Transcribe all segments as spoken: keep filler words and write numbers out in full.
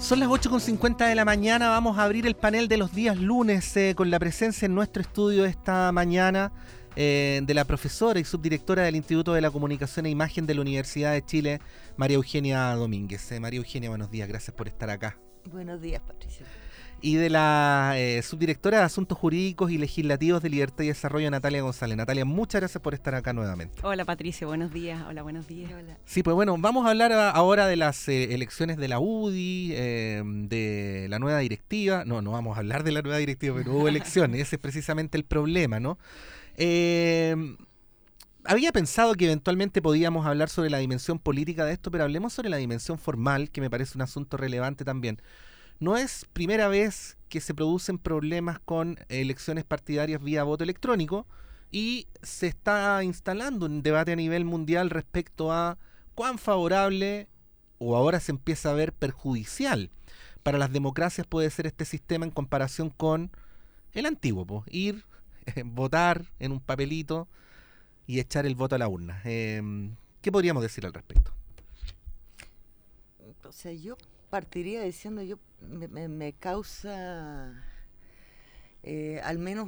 Son las ocho con cincuenta de la mañana, vamos a abrir el panel de los días lunes eh, con la presencia en nuestro estudio esta mañana eh, de la profesora y subdirectora del Instituto de la Comunicación e Imagen de la Universidad de Chile, María Eugenia Domínguez. Eh, María Eugenia, buenos días, gracias por estar acá. Buenos días, Patricia. Y de la eh, subdirectora de Asuntos Jurídicos y Legislativos de Libertad y Desarrollo, Natalia González. Natalia, muchas gracias por estar acá nuevamente. Hola, Patricia, buenos días. Hola, buenos días. Hola. Sí, pues bueno, vamos a hablar a, ahora de las eh, elecciones de la U D I, eh, de la nueva directiva. No, no vamos a hablar de la nueva directiva, pero hubo elecciones. Ese es precisamente el problema, ¿no? Eh, había pensado que eventualmente podíamos hablar sobre la dimensión política de esto, pero hablemos sobre la dimensión formal, que me parece un asunto relevante también. No es primera vez que se producen problemas con elecciones partidarias vía voto electrónico y se está instalando un debate a nivel mundial respecto a cuán favorable o ahora se empieza a ver perjudicial para las democracias puede ser este sistema en comparación con el antiguo, pues, ir, eh, votar en un papelito y echar el voto a la urna. Eh, ¿Qué podríamos decir al respecto? O sea, yo partiría diciendo, yo me, me, me causa eh, al menos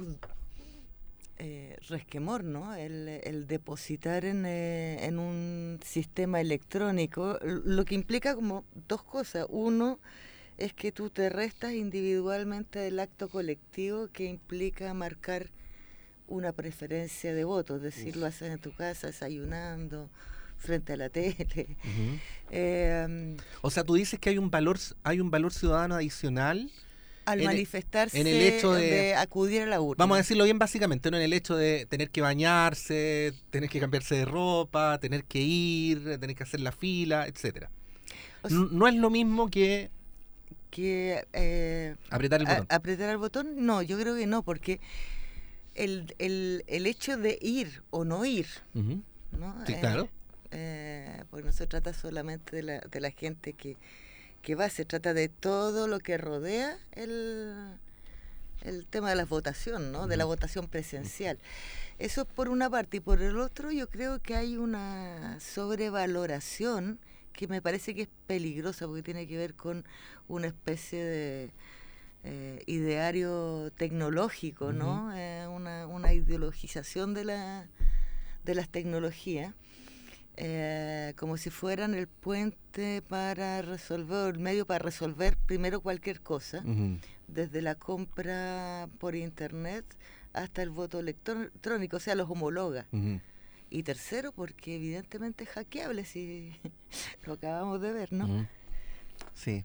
eh, resquemor, ¿no? El, el depositar en, eh, en un sistema electrónico, lo que implica como dos cosas. Uno es que tú te restas individualmente del acto colectivo que implica marcar una preferencia de voto, es decir, lo haces en tu casa desayunando, frente a la tele. Uh-huh. eh, o sea, tú dices que hay un valor, hay un valor ciudadano adicional al en manifestarse el, en el hecho de, de acudir a la urna. Vamos a decirlo bien básicamente, no en el hecho de tener que bañarse, tener que cambiarse de ropa, tener que ir, tener que hacer la fila, etcétera. O sea, no, no es lo mismo que que eh, apretar el botón. A, apretar el botón, no, yo creo que no, porque el, el, el hecho de ir o no ir, uh-huh. ¿no? Sí, eh, claro. Eh, porque no se trata solamente de la, de la gente que, que va, se trata de todo lo que rodea el, el tema de la votación, ¿no? Uh-huh. De la votación presencial. Eso es por una parte, y por el otro yo creo que hay una sobrevaloración que me parece que es peligrosa porque tiene que ver con una especie de eh, ideario tecnológico, ¿no? Uh-huh. Eh, una, una ideologización de, la, de las tecnologías. Eh, como si fueran el puente para resolver, el medio para resolver primero cualquier cosa, uh-huh. desde la compra por internet hasta el voto electrónico, o sea, los homologa. Uh-huh. Y tercero, porque evidentemente es hackeable, si lo acabamos de ver, ¿no? Uh-huh. Sí.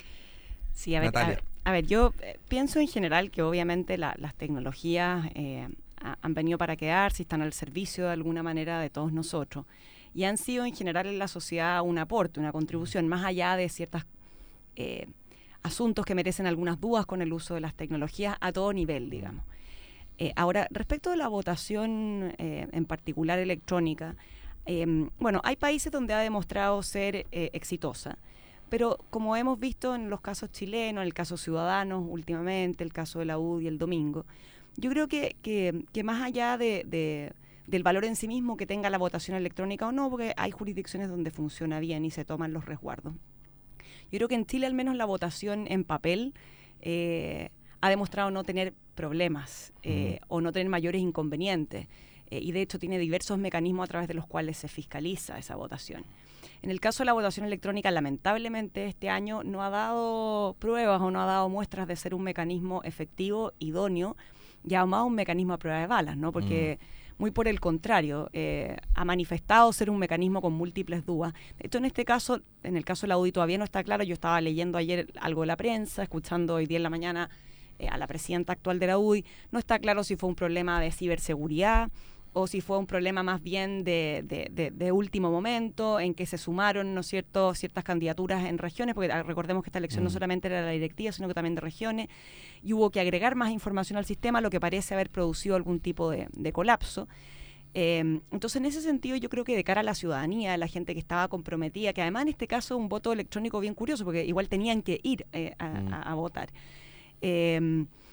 Sí, a ver, a ver, a ver, yo eh, pienso en general que obviamente la, las tecnologías eh, ha, han venido para quedarse, están al servicio de alguna manera de todos nosotros. Y han sido en general en la sociedad un aporte, una contribución, más allá de ciertos eh, asuntos que merecen algunas dudas con el uso de las tecnologías a todo nivel, digamos. Eh, ahora, respecto de la votación eh, en particular electrónica, eh, bueno, hay países donde ha demostrado ser eh, exitosa, pero como hemos visto en los casos chilenos, en el caso Ciudadanos últimamente, el caso de la U D I el domingo, yo creo que, que, que más allá de... de del valor en sí mismo que tenga la votación electrónica o no, porque hay jurisdicciones donde funciona bien y se toman los resguardos. Yo creo que en Chile al menos la votación en papel eh, ha demostrado no tener problemas eh, uh-huh. o no tener mayores inconvenientes eh, y de hecho tiene diversos mecanismos a través de los cuales se fiscaliza esa votación. En el caso de la votación electrónica, lamentablemente este año no ha dado pruebas o no ha dado muestras de ser un mecanismo efectivo, idóneo, y además un mecanismo a prueba de balas, ¿no? Porque uh-huh. muy por el contrario, eh, ha manifestado ser un mecanismo con múltiples dudas. De hecho, en este caso, en el caso de la U D I todavía no está claro. Yo estaba leyendo ayer algo de la prensa, escuchando hoy día en la mañana eh, a la presidenta actual de la U D I. No está claro si fue un problema de ciberseguridad o si fue un problema más bien de, de, de, de último momento, en que se sumaron, ¿no es cierto?, ciertas candidaturas en regiones, porque recordemos que esta elección mm. no solamente era de la directiva, sino que también de regiones, y hubo que agregar más información al sistema, lo que parece haber producido algún tipo de, de colapso. Eh, entonces, en ese sentido, yo creo que de cara a la ciudadanía, a la gente que estaba comprometida, que además en este caso un voto electrónico bien curioso, porque igual tenían que ir eh, a, mm. a, a votar. Eh,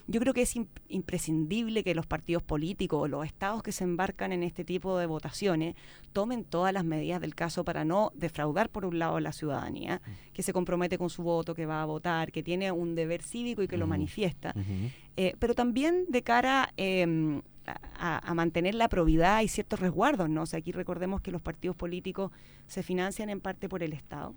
Yo creo que es imp- imprescindible que los partidos políticos o los estados que se embarcan en este tipo de votaciones tomen todas las medidas del caso para no defraudar, por un lado, a la ciudadanía, que se compromete con su voto, que va a votar, que tiene un deber cívico y que uh-huh. lo manifiesta, uh-huh. eh, pero también de cara eh, a, a mantener la probidad y ciertos resguardos, ¿no? O sea, aquí recordemos que los partidos políticos se financian en parte por el Estado.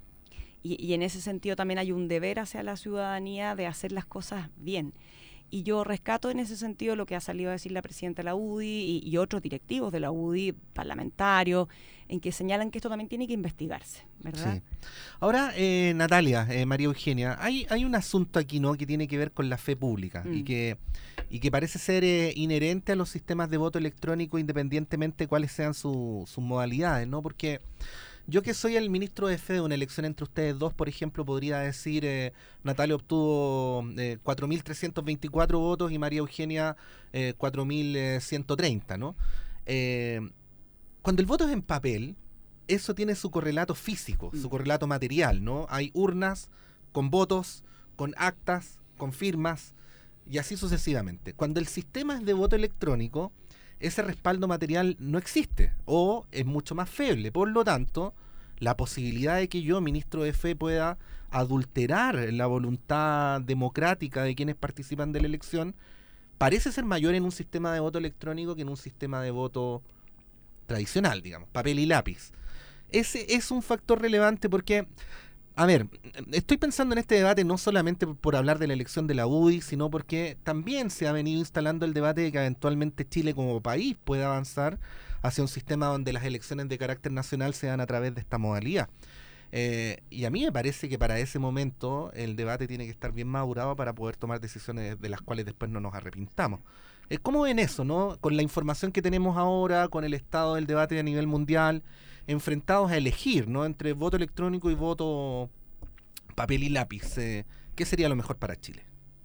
Y, y en ese sentido también hay un deber hacia la ciudadanía de hacer las cosas bien. Y yo rescato en ese sentido lo que ha salido a decir la presidenta de la U D I y, y otros directivos de la U D I, parlamentarios, en que señalan que esto también tiene que investigarse, ¿verdad? Sí. Ahora, eh, Natalia, eh, María Eugenia, hay, hay un asunto aquí, ¿no?, que tiene que ver con la fe pública mm. y que y que parece ser eh, inherente a los sistemas de voto electrónico independientemente de cuáles sean su, sus modalidades, ¿no? Porque yo, que soy el ministro de fe de una elección entre ustedes dos, por ejemplo, podría decir, eh, Natalia obtuvo eh, cuatro mil trescientos veinticuatro votos y María Eugenia eh, cuatro mil ciento treinta, ¿no? Eh, cuando el voto es en papel, eso tiene su correlato físico, mm. su correlato material, ¿no? Hay urnas con votos, con actas, con firmas y así sucesivamente. Cuando el sistema es de voto electrónico, ese respaldo material no existe o es mucho más feble. Por lo tanto, la posibilidad de que yo, ministro de fe, pueda adulterar la voluntad democrática de quienes participan de la elección parece ser mayor en un sistema de voto electrónico que en un sistema de voto tradicional, digamos, papel y lápiz. Ese es un factor relevante porque, a ver, estoy pensando en este debate no solamente por hablar de la elección de la U D I, sino porque también se ha venido instalando el debate de que eventualmente Chile como país pueda avanzar hacia un sistema donde las elecciones de carácter nacional se dan a través de esta modalidad. Eh, y a mí me parece que para ese momento el debate tiene que estar bien madurado para poder tomar decisiones de las cuales después no nos arrepintamos. Eh, ¿Cómo ven eso, no? Con la información que tenemos ahora, con el estado del debate a nivel mundial, enfrentados a elegir, ¿no?, entre voto electrónico y voto papel y lápiz, eh, ¿qué sería lo mejor para Chile?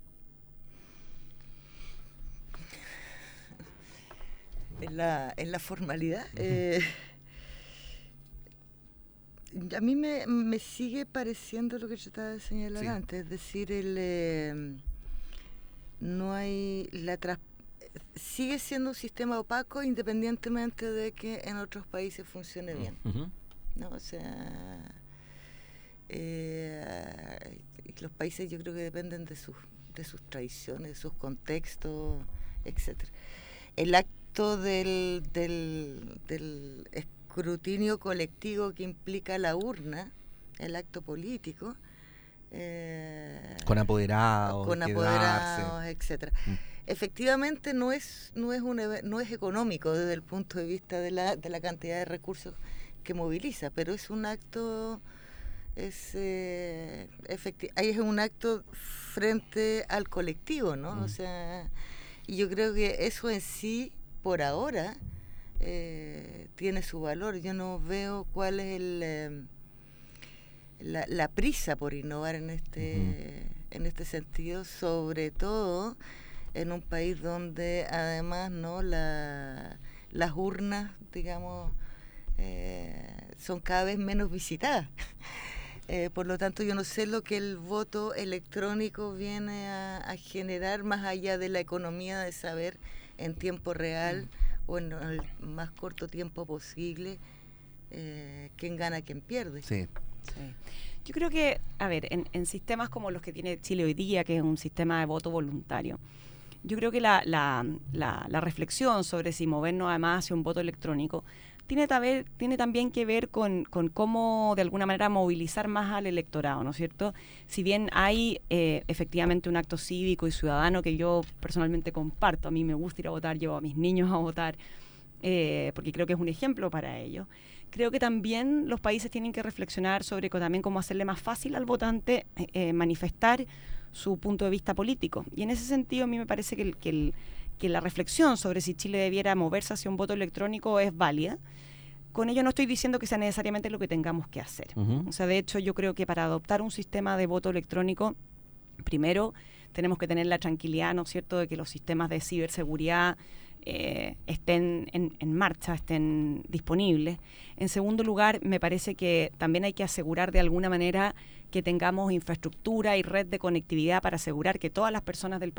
En la, en la formalidad, uh-huh. eh, a mí me, me sigue pareciendo lo que yo estaba de señalar sí. antes, es decir, el eh, no hay la tras, sigue siendo un sistema opaco independientemente de que en otros países funcione bien, uh-huh. ¿no? O sea, eh, los países yo creo que dependen de sus de sus tradiciones, de sus contextos, etcétera. El acto del, del, del escrutinio colectivo que implica la urna, el acto político, eh, con apoderados, con apoderados, etcétera. Mm. Efectivamente no es no es un no es económico desde el punto de vista de la de la cantidad de recursos que moviliza, pero es un acto es eh, efecti- ahí es un acto frente al colectivo, ¿no? Mm. O sea, y yo creo que eso en sí por ahora eh, tiene su valor. Yo no veo cuál es el eh, la, la prisa por innovar en este uh-huh. en este sentido, sobre todo en un país donde además no la las urnas, digamos, eh, son cada vez menos visitadas. Eh, por lo tanto, yo no sé lo que el voto electrónico viene a, a generar más allá de la economía de saber en tiempo real mm. o en el más corto tiempo posible eh, quién gana, quién pierde. Sí. Sí. Yo creo que, a ver, en, en sistemas como los que tiene Chile hoy día, que es un sistema de voto voluntario, yo creo que la, la, la, la reflexión sobre si movernos además hacia un voto electrónico tiene, taber, tiene también que ver con, con cómo de alguna manera movilizar más al electorado, ¿no es cierto? Si bien hay eh, efectivamente un acto cívico y ciudadano que yo personalmente comparto, a mí me gusta ir a votar, llevo a mis niños a votar, eh, porque creo que es un ejemplo para ellos. Creo que también los países tienen que reflexionar sobre también cómo hacerle más fácil al votante eh, manifestar su punto de vista político. Y en ese sentido a mí me parece que, el, que, el, que la reflexión sobre si Chile debiera moverse hacia un voto electrónico es válida. Con ello no estoy diciendo que sea necesariamente lo que tengamos que hacer. Uh-huh. O sea, de hecho yo creo que para adoptar un sistema de voto electrónico, primero tenemos que tener la tranquilidad, ¿no es cierto?, de que los sistemas de ciberseguridad Eh, estén en, en marcha, estén disponibles. En segundo lugar, me parece que también hay que asegurar de alguna manera que tengamos infraestructura y red de conectividad para asegurar que todas las personas del país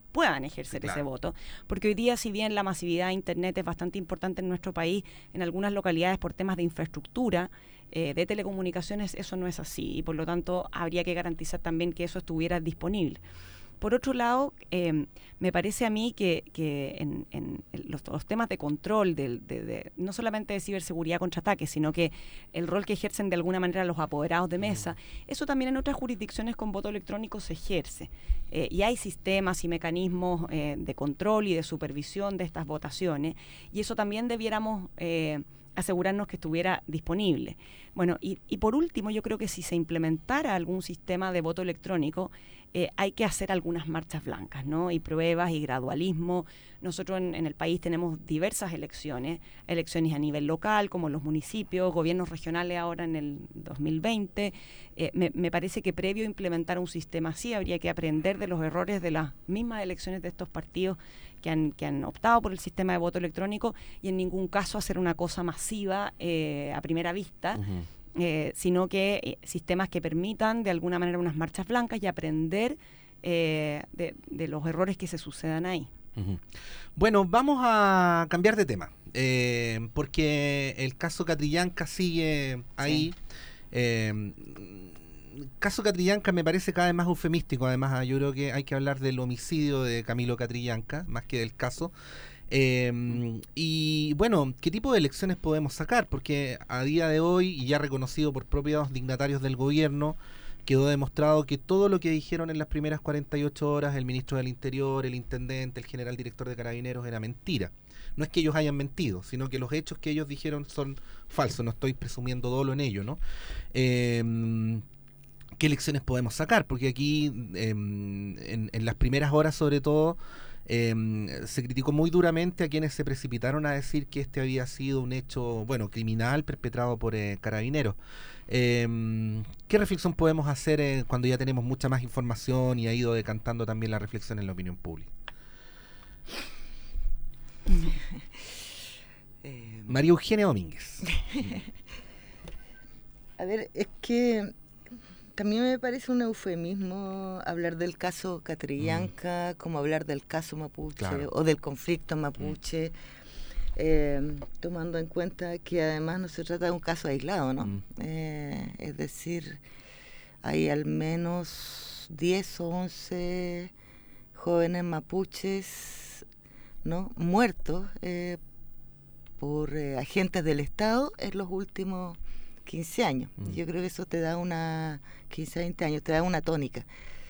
puedan ejercer claro. ese voto, porque hoy día, si bien la masividad de Internet es bastante importante en nuestro país, en algunas localidades por temas de infraestructura, eh, de telecomunicaciones, eso no es así, y por lo tanto habría que garantizar también que eso estuviera disponible. Por otro lado, eh, me parece a mí que, que en, en los, los temas de control, de, de, de, no solamente de ciberseguridad contra ataques, sino que el rol que ejercen de alguna manera los apoderados de mesa, eso también en otras jurisdicciones con voto electrónico se ejerce. Eh, y hay sistemas y mecanismos eh, de control y de supervisión de estas votaciones, y eso también debiéramos eh, asegurarnos que estuviera disponible. Bueno, y, y por último, yo creo que si se implementara algún sistema de voto electrónico, Eh, hay que hacer algunas marchas blancas, ¿no? Y pruebas y gradualismo. Nosotros en, en el país tenemos diversas elecciones, elecciones a nivel local, como los municipios, gobiernos regionales ahora en el dos mil veinte. Eh, me, me parece que previo a implementar un sistema así, habría que aprender de los errores de las mismas elecciones de estos partidos que han, que han optado por el sistema de voto electrónico, y en ningún caso hacer una cosa masiva eh, a primera vista. Uh-huh. Eh, sino que eh, sistemas que permitan de alguna manera unas marchas blancas y aprender eh, de, de los errores que se sucedan ahí. Uh-huh. Bueno, vamos a cambiar de tema, eh, porque el caso Catrillanca sigue ahí. Sí. Eh, caso Catrillanca me parece cada vez más eufemístico, además yo creo que hay que hablar del homicidio de Camilo Catrillanca más que del caso. Eh, y bueno, ¿qué tipo de elecciones podemos sacar? Porque a día de hoy, y ya reconocido por propios dignatarios del gobierno, quedó demostrado que todo lo que dijeron en las primeras cuarenta y ocho horas el ministro del Interior, el intendente, el general director de Carabineros era mentira. No es que ellos hayan mentido, sino que los hechos que ellos dijeron son falsos. No estoy presumiendo dolo en ello, ¿no? Eh, ¿Qué elecciones podemos sacar? Porque aquí, eh, en, en las primeras horas sobre todo, Eh, se criticó muy duramente a quienes se precipitaron a decir que este había sido un hecho, bueno, criminal perpetrado por eh, Carabineros. Eh, ¿Qué reflexión podemos hacer eh, cuando ya tenemos mucha más información y ha ido decantando también la reflexión en la opinión pública? eh, María Eugenia Domínguez. A ver, es que también me parece un eufemismo hablar del caso Catrillanca, mm. como hablar del caso mapuche, claro. o del conflicto mapuche, mm. eh, tomando en cuenta que además no se trata de un caso aislado, ¿no? Mm. Eh, es decir, hay al menos diez o once jóvenes mapuches, ¿no?, muertos eh, por eh, agentes del Estado en los últimos quince años. Mm. Yo creo que eso te da una, quince, veinte años, te da una tónica.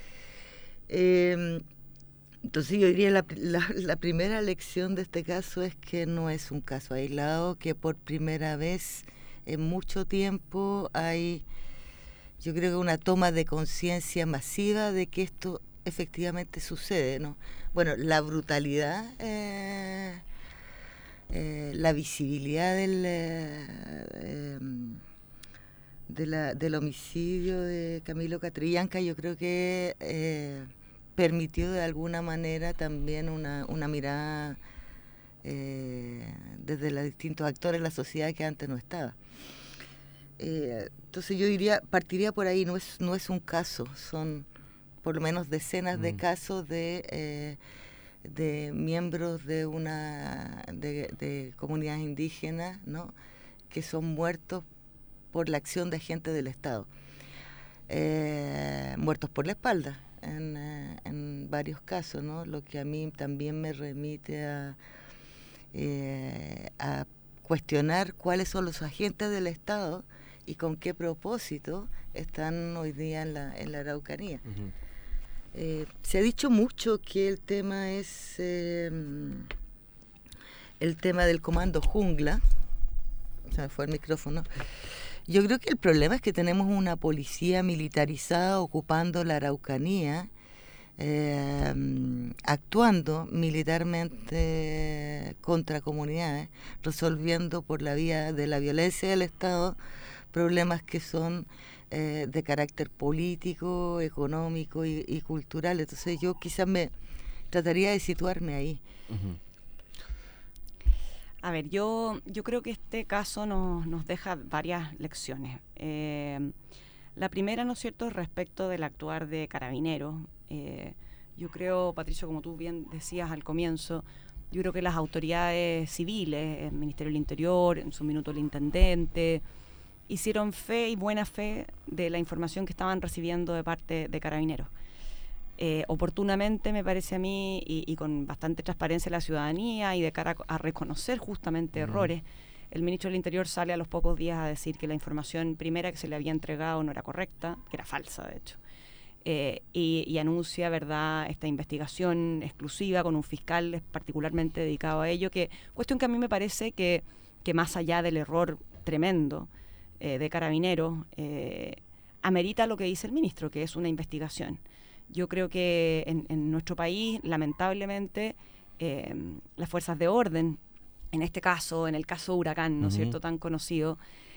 Eh, entonces yo diría la, la, la primera lección de este caso es que no es un caso aislado, que por primera vez en mucho tiempo hay, yo creo que una toma de conciencia masiva de que esto efectivamente sucede, ¿no? Bueno, la brutalidad, eh, eh, la visibilidad del... Eh, eh, De la, del homicidio de Camilo Catrillanca, yo creo que eh, permitió de alguna manera también una, una mirada eh, desde los distintos actores de la sociedad que antes no estaba. Eh, entonces yo diría, partiría por ahí, no es, no es un caso, son por lo menos decenas mm. de casos de, eh, de miembros de una de, de comunidades indígenas, ¿no?, que son muertos por la acción de agentes del Estado, eh, muertos por la espalda en, eh, en varios casos, ¿no? Lo que a mí también me remite a, eh, a cuestionar cuáles son los agentes del Estado y con qué propósito están hoy día en la, en la Araucanía. Uh-huh. Eh, se ha dicho mucho que el tema es eh, el tema del comando jungla. Se me fue el micrófono. Yo creo que el problema es que tenemos una policía militarizada ocupando la Araucanía, eh, actuando militarmente contra comunidades, resolviendo por la vía de la violencia del Estado problemas que son eh, de carácter político, económico y, y cultural. Entonces yo quizás me trataría de situarme ahí. Uh-huh. A ver, yo, yo creo que este caso nos, nos deja varias lecciones. Eh, la primera, ¿no es cierto?, respecto del actuar de Carabineros. Eh, Yo creo, Patricio, como tú bien decías al comienzo, yo creo que las autoridades civiles, el Ministerio del Interior, en su minuto el Intendente, hicieron fe y buena fe de la información que estaban recibiendo de parte de Carabineros. Eh, oportunamente, me parece a mí, y, y con bastante transparencia a la ciudadanía y de cara a, a reconocer justamente uh-huh. errores, el ministro del Interior sale a los pocos días a decir que la información primera que se le había entregado no era correcta, que era falsa, de hecho. Eh, y, y anuncia, ¿verdad?, esta investigación exclusiva con un fiscal particularmente dedicado a ello, que cuestión que a mí me parece que, que más allá del error tremendo eh, de Carabineros, eh, amerita lo que dice el ministro, que es una investigación. Yo creo que en, en nuestro país, lamentablemente, eh, las fuerzas de orden, en este caso, en el caso Huracán, ¿no es uh-huh. cierto?, tan conocido,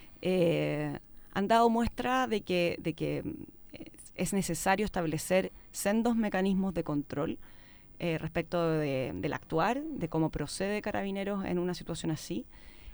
eh, han dado muestra de que, de que es necesario establecer sendos mecanismos de control eh, respecto de, del actuar, de cómo procede Carabineros en una situación así.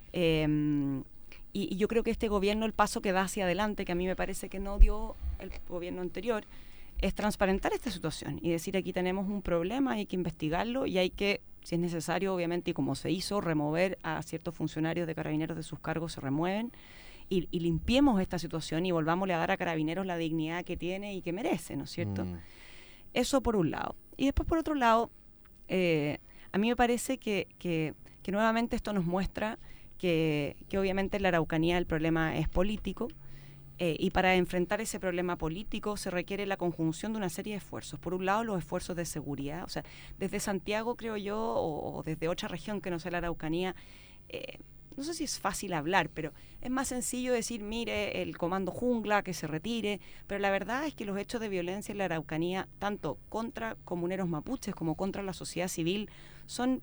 Eh, y, y yo creo que este gobierno, el paso que da hacia adelante, que a mí me parece que no dio el gobierno anterior, es transparentar esta situación y decir aquí tenemos un problema, hay que investigarlo y hay que, si es necesario, obviamente, y como se hizo, remover a ciertos funcionarios de Carabineros de sus cargos, se remueven. Y, y limpiemos esta situación y volvámosle a dar a Carabineros la dignidad que tiene y que merece, ¿no es cierto? Mm. Eso por un lado. Y después, por otro lado, eh, a mí me parece que, que, que nuevamente esto nos muestra que, que obviamente en la Araucanía el problema es político eh, y para enfrentar ese problema político se requiere la conjunción de una serie de esfuerzos. Por un lado, los esfuerzos de seguridad. O sea, desde Santiago, creo yo, o, o desde otra región que no sea la Araucanía, eh, no sé si es fácil hablar, pero es más sencillo decir, mire, el comando jungla, que se retire, pero la verdad es que los hechos de violencia en la Araucanía, tanto contra comuneros mapuches como contra la sociedad civil, son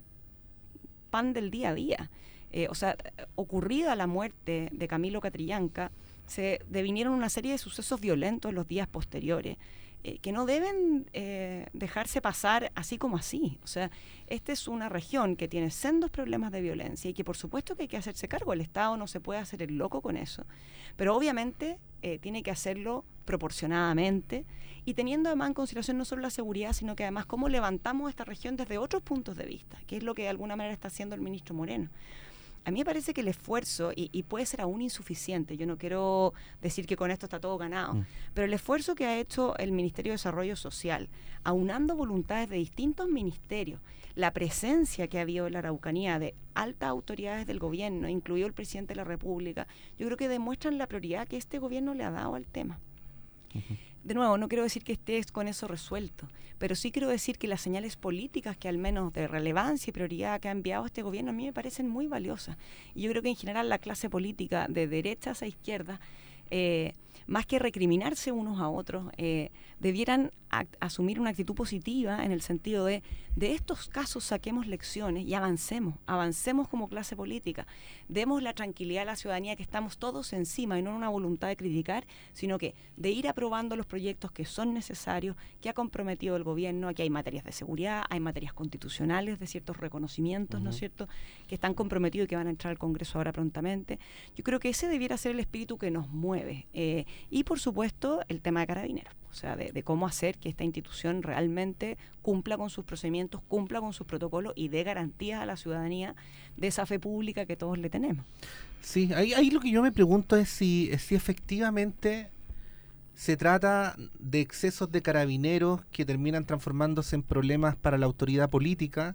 pan del día a día. Eh, o sea, ocurrida la muerte de Camilo Catrillanca, se devinieron una serie de sucesos violentos en los días posteriores, eh, que no deben eh, dejarse pasar así como así. O sea, esta es una región que tiene sendos problemas de violencia y que por supuesto que hay que hacerse cargo. El Estado no se puede hacer el loco con eso, pero obviamente eh, tiene que hacerlo proporcionadamente y teniendo además en consideración no solo la seguridad, sino que además cómo levantamos esta región desde otros puntos de vista, que es lo que de alguna manera está haciendo el ministro Moreno. A mí me parece que el esfuerzo, y, y puede ser aún insuficiente, yo no quiero decir que con esto está todo ganado, mm. pero el esfuerzo que ha hecho el Ministerio de Desarrollo Social, aunando voluntades de distintos ministerios, la presencia que ha habido en la Araucanía de altas autoridades del gobierno, incluido el presidente de la República, yo creo que demuestran la prioridad que este gobierno le ha dado al tema. Uh-huh. De nuevo, no quiero decir que estés con eso resuelto, pero sí quiero decir que las señales políticas que al menos de relevancia y prioridad que ha enviado este gobierno a mí me parecen muy valiosas. Y yo creo que en general la clase política de derechas a izquierdas, eh, más que recriminarse unos a otros, eh, debieran a, asumir una actitud positiva en el sentido de de estos casos saquemos lecciones y avancemos, avancemos como clase política, demos la tranquilidad a la ciudadanía que estamos todos encima y no en una voluntad de criticar, sino que de ir aprobando los proyectos que son necesarios, que ha comprometido el gobierno. Aquí hay materias de seguridad, hay materias constitucionales de ciertos reconocimientos, uh-huh. ¿no es cierto?, que están comprometidos y que van a entrar al Congreso ahora prontamente. Yo creo que ese debiera ser el espíritu que nos mueve. Eh, y por supuesto el tema de Carabineros, o sea, de, de cómo hacer que esta institución realmente cumpla con sus procedimientos, cumpla con sus protocolos y dé garantías a la ciudadanía de esa fe pública que todos le tenemos. Sí, ahí, ahí lo que yo me pregunto es si, si efectivamente se trata de excesos de Carabineros que terminan transformándose en problemas para la autoridad política,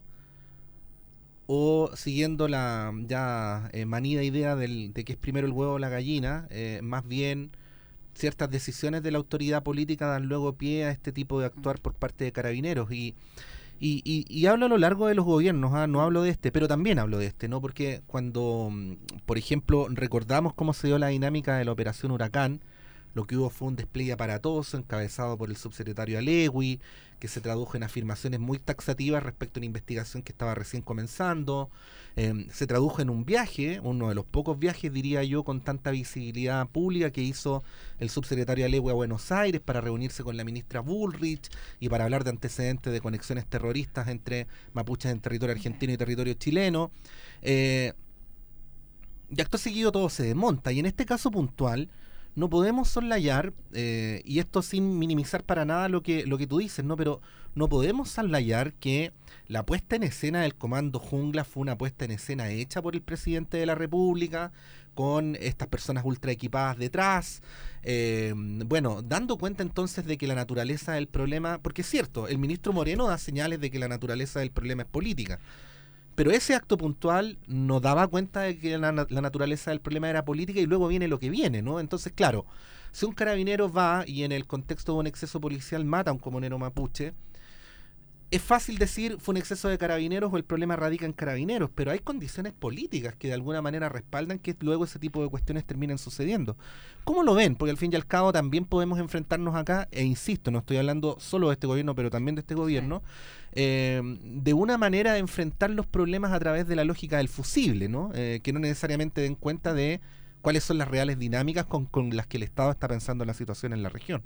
o siguiendo la ya eh, manida idea del, de que es primero el huevo o la gallina, eh, más bien ciertas decisiones de la autoridad política dan luego pie a este tipo de actuar por parte de Carabineros. Y, y, y, y hablo a lo largo de los gobiernos, ¿eh? No hablo de este, pero también hablo de este, ¿no? Porque cuando, por ejemplo, recordamos cómo se dio la dinámica de la Operación Huracán, lo que hubo fue un despliegue aparatoso encabezado por el subsecretario Alegui, que se tradujo en afirmaciones muy taxativas respecto a una investigación que estaba recién comenzando. Eh, se tradujo en un viaje, uno de los pocos viajes, diría yo, con tanta visibilidad pública que hizo el subsecretario Alegui a Buenos Aires para reunirse con la ministra Bullrich y para hablar de antecedentes de conexiones terroristas entre mapuches en territorio argentino y territorio chileno. Eh, y acto seguido todo se desmonta, y en este caso puntual, no podemos soslayar, eh, y esto sin minimizar para nada lo que, lo que tú dices, ¿no? Pero no podemos soslayar que la puesta en escena del Comando Jungla fue una puesta en escena hecha por el presidente de la República, con estas personas ultra equipadas detrás, eh, bueno, dando cuenta entonces de que la naturaleza del problema, porque es cierto, el ministro Moreno da señales de que la naturaleza del problema es política, pero ese acto puntual no daba cuenta de que la, la naturaleza del problema era política, y luego viene lo que viene, ¿no? Entonces, claro, si un carabinero va y en el contexto de un exceso policial mata a un comunero mapuche, es fácil decir fue un exceso de carabineros o el problema radica en carabineros, pero hay condiciones políticas que de alguna manera respaldan que luego ese tipo de cuestiones terminen sucediendo. ¿Cómo lo ven? Porque al fin y al cabo también podemos enfrentarnos acá, e insisto, no estoy hablando solo de este gobierno, pero también de este gobierno, sí. eh, de una manera de enfrentar los problemas a través de la lógica del fusible, ¿no? Eh, que no necesariamente den cuenta de cuáles son las reales dinámicas con, con las que el Estado está pensando en la situación en la región.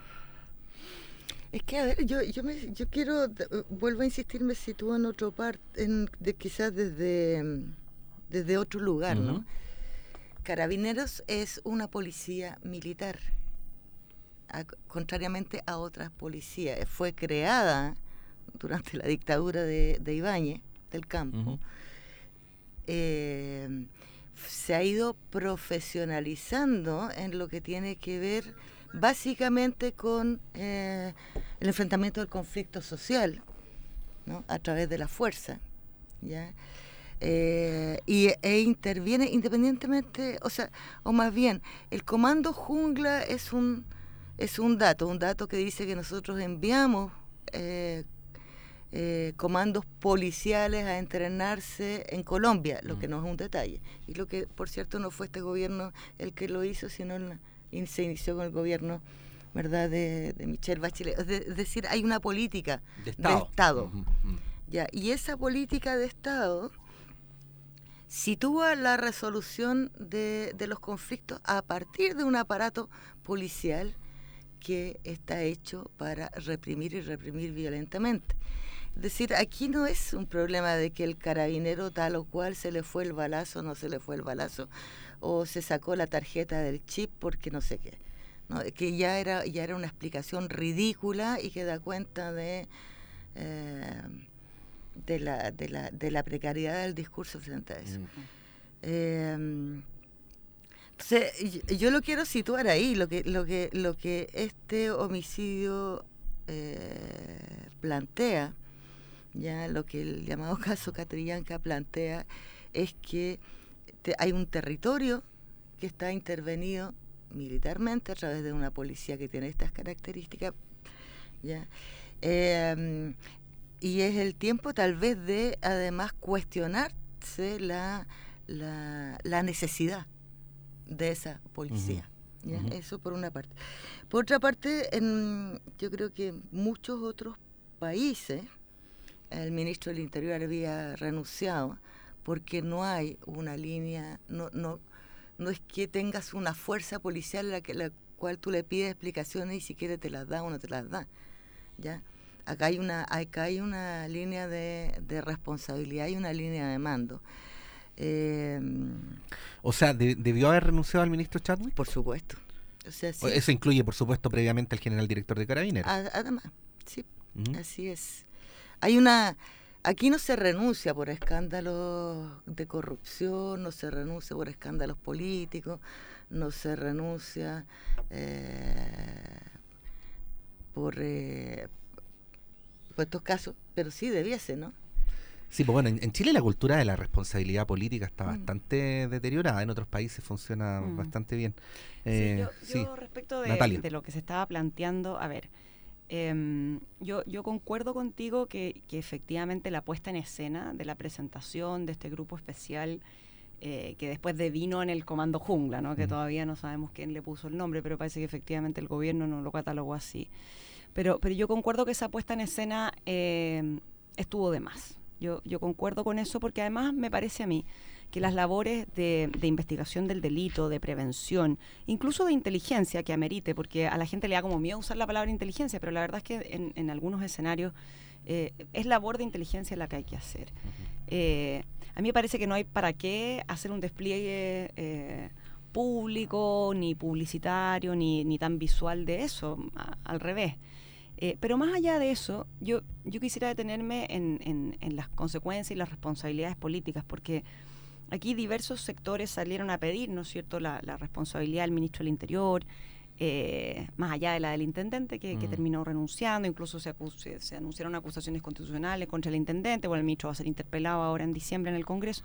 Es que, a ver, yo yo me, yo quiero, vuelvo a insistir, me sitúo en otro parte, en, de, quizás desde, desde otro lugar, uh-huh. ¿no? Carabineros es una policía militar, a, contrariamente a otras policías. Fue creada durante la dictadura de, de Ibáñez, del Campo. Uh-huh. Eh, se ha ido profesionalizando en lo que tiene que ver básicamente con eh, el enfrentamiento del conflicto social, ¿no? A través de la fuerza, ¿ya? Eh, y, e interviene independientemente, o sea, o más bien, el Comando Jungla es un, es un dato, un dato que dice que nosotros enviamos eh, eh, comandos policiales a entrenarse en Colombia, lo que no es un detalle, y lo que, por cierto, no fue este gobierno el que lo hizo, sino en la y se inició con el gobierno, ¿verdad?, de, de Michelle Bachelet. Es, de, es decir, hay una política de Estado, de Estado. Uh-huh, uh-huh. ¿Ya? Y esa política de Estado sitúa la resolución de, de los conflictos a partir de un aparato policial que está hecho para reprimir y reprimir violentamente. Es decir, aquí no es un problema de que el carabinero tal o cual se le fue el balazo, no se le fue el balazo, o se sacó la tarjeta del chip porque no sé qué, ¿no? Que ya era ya era una explicación ridícula y que da cuenta de eh, de la de la de la precariedad del discurso frente a eso. Mm. Eh, entonces yo, yo lo quiero situar ahí, lo que lo que lo que este homicidio eh, plantea, ya lo que el llamado caso Catrillanca plantea es que hay un territorio que está intervenido militarmente a través de una policía que tiene estas características, ¿ya? Eh, y es el tiempo tal vez de además cuestionarse la, la, la necesidad de esa policía. Uh-huh. ¿Ya? Uh-huh. Eso por una parte. Por otra parte, en, yo creo que en muchos otros países el ministro del Interior había renunciado porque no hay una línea, no no no es que tengas una fuerza policial a la, que, la cual tú le pides explicaciones y si quiere te las da o no te las da, ¿ya? Acá hay una acá hay una línea de, de responsabilidad y una línea de mando. Eh, o sea, ¿de, ¿debió haber renunciado al ministro Chadwick? Por supuesto. O sea, sí. Eso incluye, por supuesto, previamente al general director de Carabineros. Además, sí, uh-huh. Así es. Hay una... Aquí no se renuncia por escándalos de corrupción, no se renuncia por escándalos políticos, no se renuncia eh, por, eh, por estos casos, pero sí debiese, ¿no? Sí, pues bueno, en, en Chile la cultura de la responsabilidad política está mm. bastante deteriorada, en otros países funciona mm. bastante bien. Eh, sí, yo, yo sí. respecto de, de lo que se estaba planteando, a ver... Eh, yo, yo concuerdo contigo que, que efectivamente la puesta en escena de la presentación de este grupo especial eh, que después devino en el Comando Jungla, ¿no? Que mm. todavía no sabemos quién le puso el nombre, pero parece que efectivamente el gobierno no lo catalogó así. Pero, pero yo concuerdo que esa puesta en escena eh, estuvo de más. Yo, yo concuerdo con eso porque además me parece a mí que las labores de, de investigación del delito, de prevención, incluso de inteligencia que amerite, porque a la gente le da como miedo usar la palabra inteligencia, pero la verdad es que en, en algunos escenarios eh, es labor de inteligencia la que hay que hacer. Uh-huh. Eh, a mí me parece que no hay para qué hacer un despliegue eh, público, ni publicitario, ni, ni tan visual de eso, a, al revés. Eh, pero más allá de eso, yo, yo quisiera detenerme en, en, en las consecuencias y las responsabilidades políticas, porque aquí diversos sectores salieron a pedir, ¿no es cierto?, la, la responsabilidad del ministro del Interior, eh, más allá de la del intendente, que, mm. que terminó renunciando, incluso se, acus- se, se anunciaron acusaciones constitucionales contra el intendente, bueno, el ministro va a ser interpelado ahora en diciembre en el Congreso.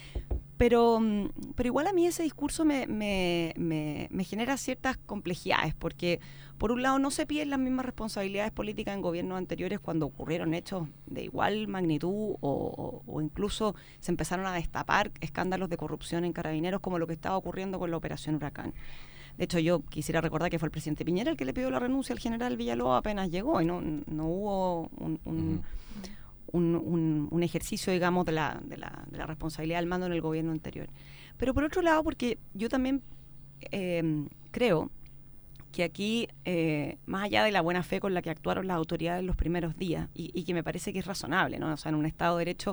Pero, pero igual a mí ese discurso me, me, me, me genera ciertas complejidades, porque por un lado no se piden las mismas responsabilidades políticas en gobiernos anteriores cuando ocurrieron hechos de igual magnitud o, o, o incluso se empezaron a destapar escándalos de corrupción en Carabineros, como lo que estaba ocurriendo con la Operación Huracán. De hecho, yo quisiera recordar que fue el presidente Piñera el que le pidió la renuncia al general Villalobos apenas llegó, y no, no hubo un... un uh-huh. Un, un, un ejercicio, digamos, de la, de, la, de la responsabilidad del mando en el gobierno anterior. Pero por otro lado, porque yo también eh, creo que aquí, eh, más allá de la buena fe con la que actuaron las autoridades en los primeros días, y, y que me parece que es razonable, ¿no? O sea, en un Estado de Derecho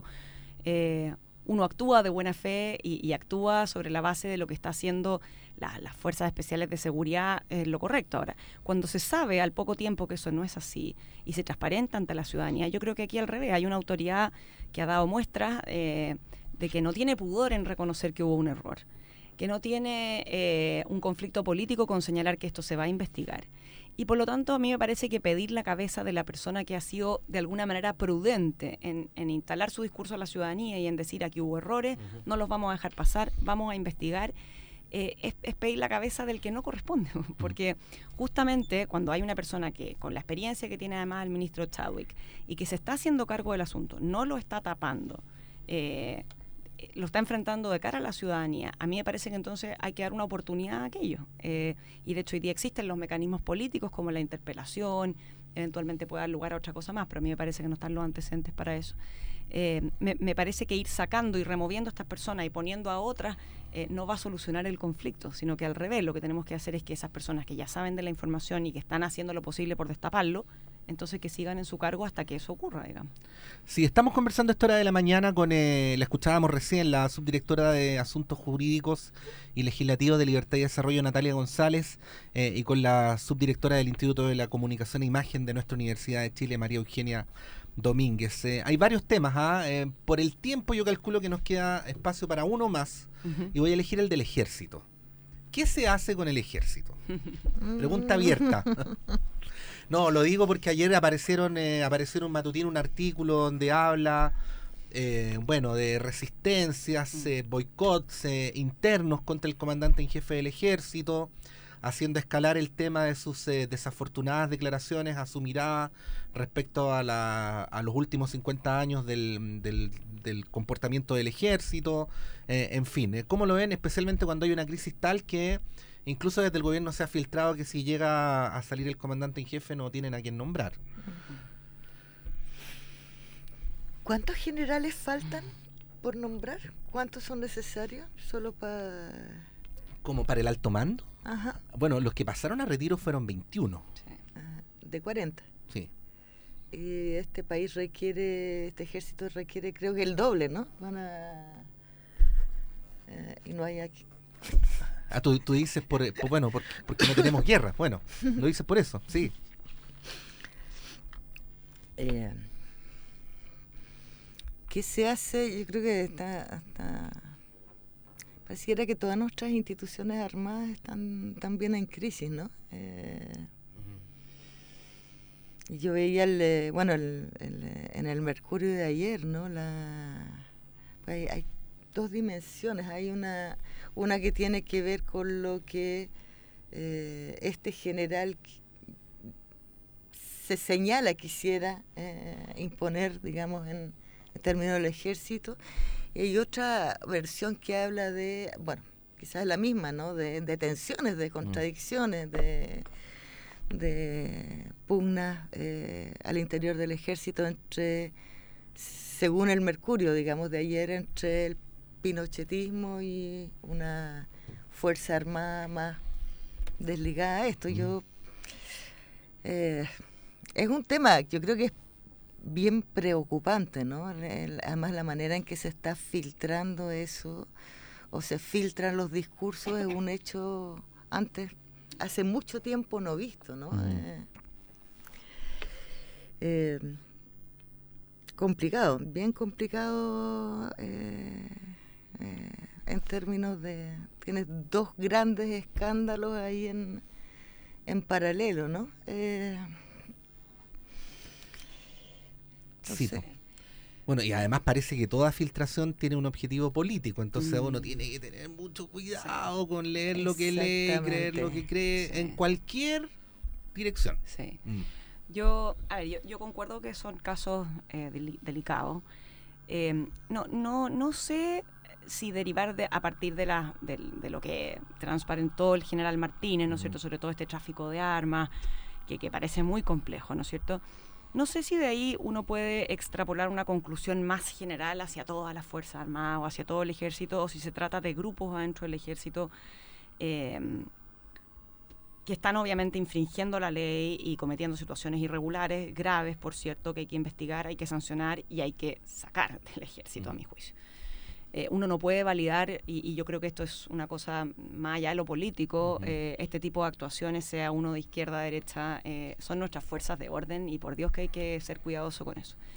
eh, uno actúa de buena fe y, y actúa sobre la base de lo que está haciendo la, las fuerzas especiales de seguridad, eh, lo correcto. Ahora, cuando se sabe al poco tiempo que eso no es así y se transparenta ante la ciudadanía, yo creo que aquí al revés hay una autoridad que ha dado muestras eh, de que no tiene pudor en reconocer que hubo un error, que no tiene eh, un conflicto político con señalar que esto se va a investigar. Y por lo tanto, a mí me parece que pedir la cabeza de la persona que ha sido de alguna manera prudente en, en instalar su discurso a la ciudadanía y en decir aquí hubo errores, uh-huh. no los vamos a dejar pasar, vamos a investigar, eh, es, es pedir la cabeza del que no corresponde. Porque justamente cuando hay una persona que, con la experiencia que tiene además el ministro Chadwick, y que se está haciendo cargo del asunto, no lo está tapando, eh, lo está enfrentando de cara a la ciudadanía, a mí me parece que entonces hay que dar una oportunidad a aquello. Eh, y de hecho hoy día existen los mecanismos políticos como la interpelación, eventualmente puede dar lugar a otra cosa más, pero a mí me parece que no están los antecedentes para eso. Eh, me, me parece que ir sacando y removiendo a estas personas y poniendo a otras eh, no va a solucionar el conflicto, sino que al revés, lo que tenemos que hacer es que esas personas que ya saben de la información y que están haciendo lo posible por destaparlo, entonces que sigan en su cargo hasta que eso ocurra, digamos. Sí, estamos conversando a esta hora de la mañana con, eh, la escuchábamos recién, la subdirectora de Asuntos Jurídicos y Legislativos de Libertad y Desarrollo, Natalia González, eh, y con la subdirectora del Instituto de la Comunicación e Imagen de nuestra Universidad de Chile, María Eugenia Domínguez. Eh, hay varios temas, ¿ah? eh, por el tiempo yo calculo que nos queda espacio para uno más, uh-huh. y voy a elegir el del ejército. ¿Qué se hace con el ejército? Pregunta abierta. No, lo digo porque ayer aparecieron eh, aparecieron matutino un artículo donde habla eh, bueno, de resistencias, eh, boicots eh, internos contra el comandante en jefe del ejército, haciendo escalar el tema de sus eh, desafortunadas declaraciones, a su mirada respecto a, la, a los últimos cincuenta años del, del, del comportamiento del ejército, eh, en fin, eh, ¿cómo lo ven? Especialmente cuando hay una crisis tal que incluso desde el gobierno se ha filtrado que si llega a salir el comandante en jefe no tienen a quién nombrar. ¿Cuántos generales faltan por nombrar? ¿Cuántos son necesarios? Solo para... ¿Como para el alto mando? Ajá. Bueno, los que pasaron a retiro fueron veintiuno. Sí. De cuarenta. Sí. Y este país requiere, este ejército requiere creo que el doble, ¿no? Van a... Eh, y no hay aquí... Ah, tú, tú dices, por, por bueno, por, porque no tenemos guerra. Bueno, lo dices por eso, sí. Eh, ¿Qué se hace? Yo creo que está, está... Pareciera que todas nuestras instituciones armadas están también en crisis, ¿no? Eh, uh-huh. Yo veía, el, bueno, el, el, en el Mercurio de ayer, ¿no? La, hay, hay dos dimensiones. Hay una... Una que tiene que ver con lo que eh, este general se señala quisiera eh, imponer, digamos, en, en términos del ejército. Y hay otra versión que habla de, bueno, quizás la misma, ¿no? De, de tensiones, de contradicciones, de, de pugnas eh, al interior del ejército entre, según el Mercurio, digamos, de ayer, entre el pinochetismo y una fuerza armada más desligada a esto. Yo eh, es un tema, yo creo que es bien preocupante, ¿no? El, además la manera en que se está filtrando eso o se filtran los discursos es un hecho antes, hace mucho tiempo no visto, ¿no? Mm. Eh, eh, complicado, bien complicado eh, eh, en términos de... Tienes dos grandes escándalos ahí en, en paralelo, ¿no? Eh, no sí, sé. Bueno, y además parece que toda filtración tiene un objetivo político, entonces mm. uno tiene que tener mucho cuidado sí. con leer lo que lee, creer lo que cree, sí. en cualquier dirección. Sí. Mm. Yo, a ver, yo, yo concuerdo que son casos eh, del, delicados. Eh, no, no, no sé si derivar de, a partir de, la, de, de lo que transparentó el general Martínez, ¿no es cierto?, sobre todo este tráfico de armas, que, que parece muy complejo, ¿no es cierto? No sé si de ahí uno puede extrapolar una conclusión más general hacia todas las Fuerzas Armadas o hacia todo el ejército, o si se trata de grupos adentro del ejército eh, que están obviamente infringiendo la ley y cometiendo situaciones irregulares, graves, por cierto, que hay que investigar, hay que sancionar y hay que sacar del ejército, mm. a mi juicio. Eh, uno no puede validar, y, y yo creo que esto es una cosa más allá de lo político, uh-huh. eh, este tipo de actuaciones, sea uno de izquierda, derecha, eh, son nuestras fuerzas de orden y por Dios que hay que ser cuidadoso con eso.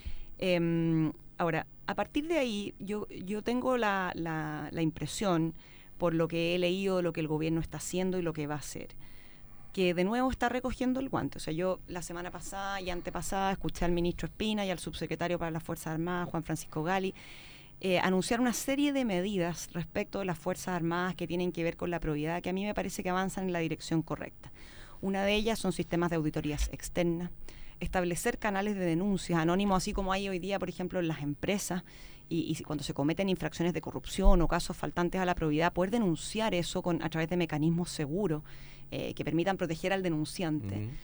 Eh, ahora, a partir de ahí, yo, yo tengo la, la, la impresión, por lo que he leído, lo que el gobierno está haciendo y lo que va a hacer, que de nuevo está recogiendo el guante. O sea, yo la semana pasada y antepasada escuché al ministro Espina y al subsecretario para las Fuerzas Armadas, Juan Francisco Gali, Eh, anunciar una serie de medidas respecto de las Fuerzas Armadas que tienen que ver con la probidad, que a mí me parece que avanzan en la dirección correcta. Una de ellas son sistemas de auditorías externas, establecer canales de denuncias anónimos, así como hay hoy día, por ejemplo, en las empresas, y, y cuando se cometen infracciones de corrupción o casos faltantes a la probidad, poder denunciar eso con, a través de mecanismos seguros eh, que permitan proteger al denunciante uh-huh.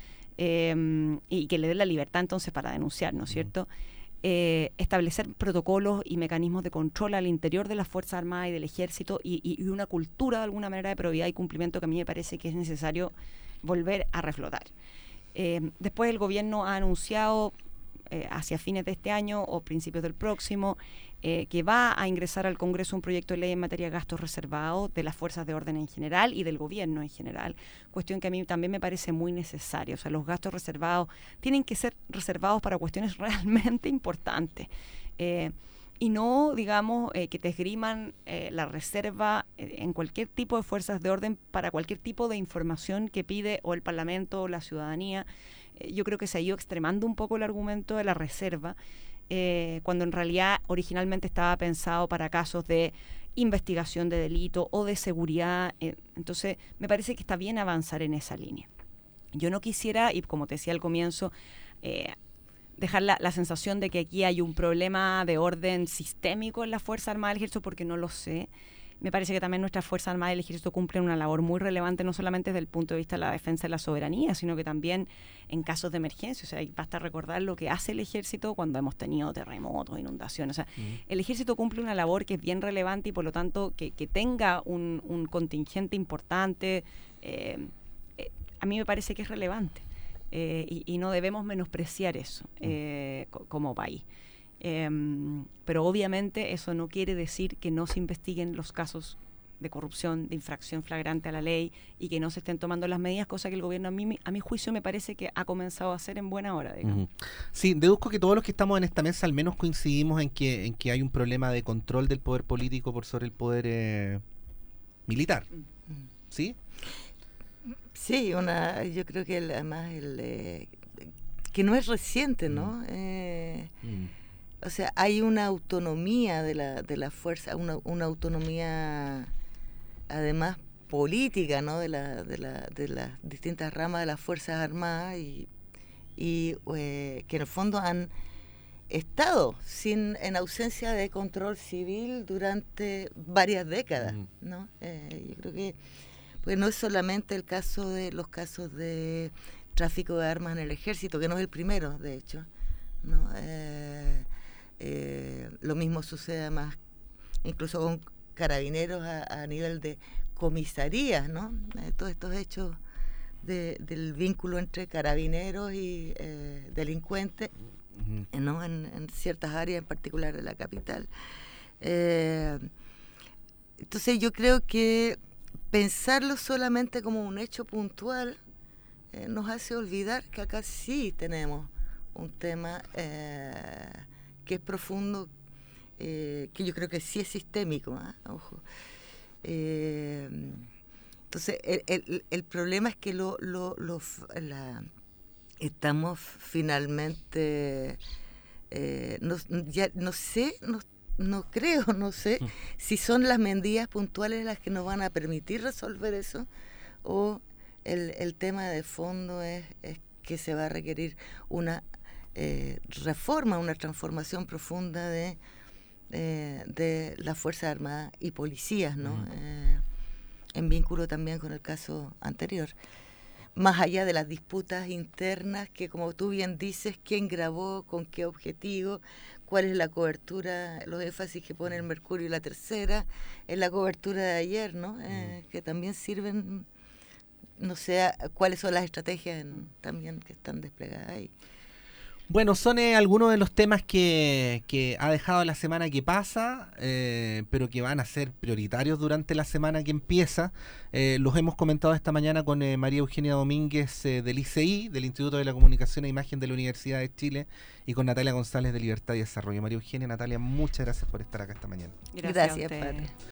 eh, y que le den la libertad entonces para denunciar, ¿no es uh-huh. cierto?, Eh, establecer protocolos y mecanismos de control al interior de las Fuerzas Armadas y del Ejército y, y, y una cultura de alguna manera de probidad y cumplimiento que a mí me parece que es necesario volver a reflotar. Eh, después el gobierno ha anunciado eh, hacia fines de este año o principios del próximo eh, que va a ingresar al Congreso un proyecto de ley en materia de gastos reservados de las fuerzas de orden en general y del gobierno en general, cuestión que a mí también me parece muy necesaria. O sea, los gastos reservados tienen que ser reservados para cuestiones realmente importantes eh, y no, digamos, eh, que te esgriman eh, la reserva eh, en cualquier tipo de fuerzas de orden para cualquier tipo de información que pide o el Parlamento o la ciudadanía. Eh, yo creo que se ha ido extremando un poco el argumento de la reserva, Eh, cuando en realidad originalmente estaba pensado para casos de investigación de delito o de seguridad. Eh, entonces, me parece que está bien avanzar en esa línea. Yo no quisiera, y como te decía al comienzo, eh, dejar la, la sensación de que aquí hay un problema de orden sistémico en la Fuerza Armada del Ejército, porque no lo sé. Me parece que también nuestras Fuerzas Armadas del Ejército cumplen una labor muy relevante, no solamente desde el punto de vista de la defensa de la soberanía, sino que también en casos de emergencia. O sea, basta recordar lo que hace el Ejército cuando hemos tenido terremotos, inundaciones. O sea, mm. el Ejército cumple una labor que es bien relevante y por lo tanto que, que tenga un, un contingente importante, eh, eh, a mí me parece que es relevante eh, y, y no debemos menospreciar eso eh, co- como país. Eh, pero obviamente eso no quiere decir que no se investiguen los casos de corrupción, de infracción flagrante a la ley y que no se estén tomando las medidas, cosa que el gobierno a mí, a mi juicio me parece que ha comenzado a hacer en buena hora, digamos. Uh-huh. Sí, deduzco que todos los que estamos en esta mesa al menos coincidimos en que, en que hay un problema de control del poder político por sobre el poder eh, militar, uh-huh. ¿sí? Sí, una, yo creo que el, además el, eh, que no es reciente, ¿no? Uh-huh. Eh, uh-huh. O sea, hay una autonomía de la de la fuerza, una, una autonomía además política, ¿no? De la de la de las distintas ramas de las Fuerzas Armadas y, y eh, que en el fondo han estado sin en ausencia de control civil durante varias décadas, ¿no? Eh, yo creo que pues no es solamente el caso de los casos de tráfico de armas en el Ejército, que no es el primero, de hecho, ¿no? Eh, Eh, lo mismo sucede además incluso con carabineros a, a nivel de comisarías, ¿no? Eh, todos estos hechos de, del vínculo entre carabineros y eh, delincuentes, uh-huh. ¿no? En, en ciertas áreas, en particular de la capital. Eh, entonces yo creo que pensarlo solamente como un hecho puntual eh, nos hace olvidar que acá sí tenemos un tema eh, que es profundo, eh, que yo creo que sí es sistémico, ¿eh? Ojo. Eh, entonces el, el, el problema es que lo, lo, lo, la, estamos finalmente, eh, no, ya no sé, no, no creo, no sé si son las medidas puntuales las que nos van a permitir resolver eso, o el, el tema de fondo es, es que se va a requerir una eh, reforma, una transformación profunda de, eh, de las Fuerzas Armadas y policías, ¿no? Uh-huh. eh, en vínculo también con el caso anterior. Más allá de las disputas internas, que como tú bien dices, quién grabó, con qué objetivo, cuál es la cobertura, los énfasis que pone el Mercurio y la Tercera, en la cobertura de ayer, ¿no? Eh, que también sirven, no sé, cuáles son las estrategias en, también que están desplegadas ahí. Bueno, son eh, algunos de los temas que, que ha dejado la semana que pasa, eh, pero que van a ser prioritarios durante la semana que empieza. Eh, los hemos comentado esta mañana con eh, María Eugenia Domínguez eh, del I C I, del Instituto de la Comunicación e Imagen de la Universidad de Chile, y con Natalia González de Libertad y Desarrollo. María Eugenia, Natalia, muchas gracias por estar acá esta mañana. Gracias, gracias padre.